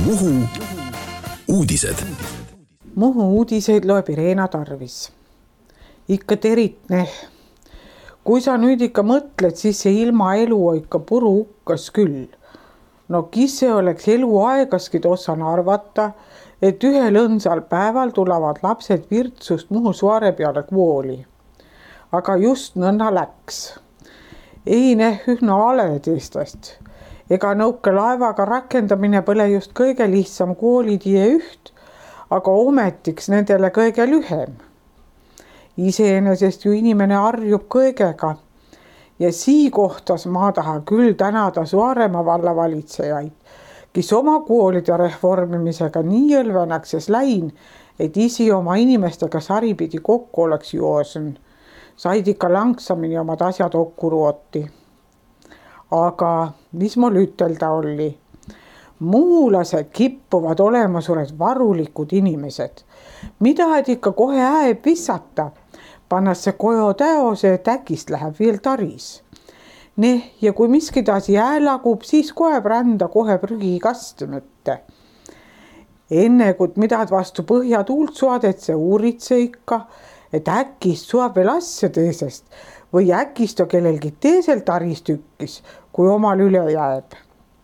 Muhu uudised. Muhu uudiseid loeb Irena Tarvis. Ikka teritne. Kui sa nüüd ikka mõtled, siis see ilmaelu on ikka puru hukkas küll. No kisse oleks eluaegaski ossan arvata, et ühel õndsal päeval tulevad lapsed Virtsust Muhu saare peale kooli. Aga just nõnda läks. Ei ühna aledestast. Ega nõuke laevaga rakendamine pole just kõige lihtsam koolitie üht, aga ometiks nendele kõige lühem. Iseenesest ju inimene harjub kõigega ja kohtas ma tahan küll tänada Saaremaa vallavalitsejaid, kes oma koolide reformimisega nii õlvenakses läin, et isi oma inimestega saripidi kokku oleks joosen. Said ikka langsamini omad asjad okku ruoti. Aga mis mul ütelda oli? Muhulased kippuvad olema suured varulikud inimesed. Mida et ikka kohe äeb vissata, pannas see kojo täose, et äkist läheb veel taris. Ja kui miskid asi lagub, siis kohe rända kohe prügikaste mõtte. Enne kui midagi vastu põhja tuult suadet, see uuritse ikka, et äkist suab veel asja teisest või äkist on kellelgi teisel taris tükkis, kui omal üle jääb.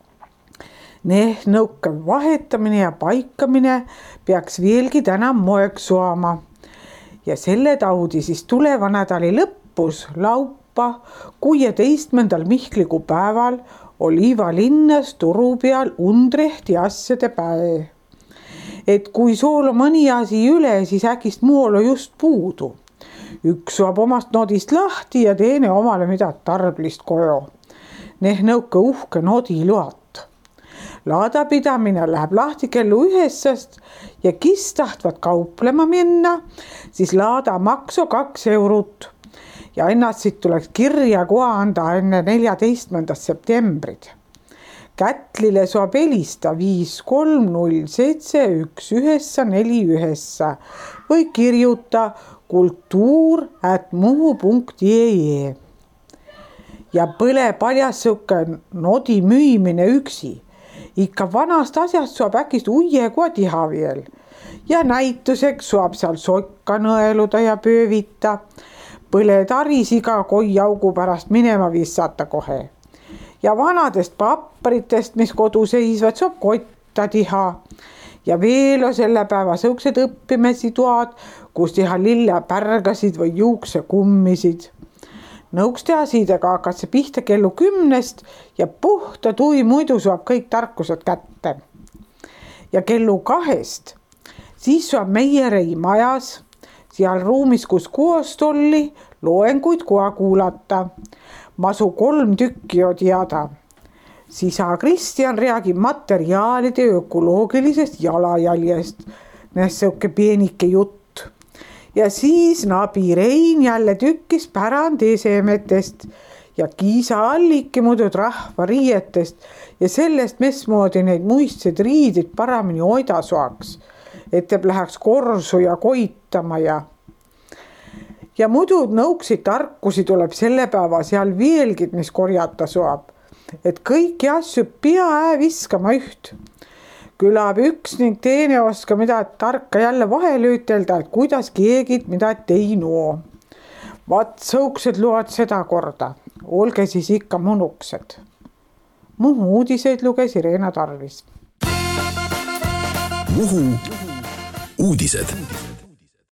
Nõuke vahetamine ja paikamine peaks veelgi täna moeks saama. Ja selle taudi siis tuleva nädali lõppus laupa 16. Mihkliku päeval Oliva linnas turu peal Undrehti asjade päev. Et kui soolo mõni asi üle, siis äkist muul just puudu. Üks saab omast nodist lahti ja teine omale midagi tarblist kojo. Nõuke uhke nodi loat. Laadapidamine läheb lahti kellu 9 ja kes tahtvad kauplema minna, siis laada maksu 2 eurot ja ennast siit tuleks kirja koha anda enne 14. septembrit. Kätlile saab helista 53071949 või kirjuta kultuur@muhu.ee. Ja põle paljas sõuke nodi müümine üksi. Ikka vanast asjast saab äkist uie koha tiha veel. Ja näituseks saab seal sokka nõeluda ja pöövita. Põle taris iga koiaugu pärast minema vissata kohe. Ja vanadest papritest, mis kodu seisvad, saab kotta tiha. Ja veel on selle päeva sõuksed õppimesitoad, kus tiha lille pärgasid või juukse kummisid. Nõukste asidega hakkas see pihta kellu 10 ja puhta tui muidu saab kõik tarkused kätte. Ja kellu 2 siis saab meie Rei majas, seal ruumis, kus koost oli, loenguid koha kuulata. Masu 3 tükki on teada. Sisa Kristjan räägib materiaalide ökoloogilisest jalajäljest. Sõuke pienike jutt. Ja siis nabi Rein jälle tükkis pärandesemetest ja Kiisa Alliki muidu rahva riietest ja sellest, mismoodi neid muistsed riidid paramini hoida saaks, et te läheks korsu ja koitama ja muidu nõuksid tarkusi tuleb selle päeva seal veelgi, mis korjata saab, et kõiki asju pea viskama üht. Külab üks ning teine oska midagi tarka jälle vahele ütelda, et kuidas keegid midagi teinoo. Vaat sõuksed lood seda korda. Olge siis ikka mõnuksed. Muhu uudiseid luges Irena Tarvis. Muhu uudised.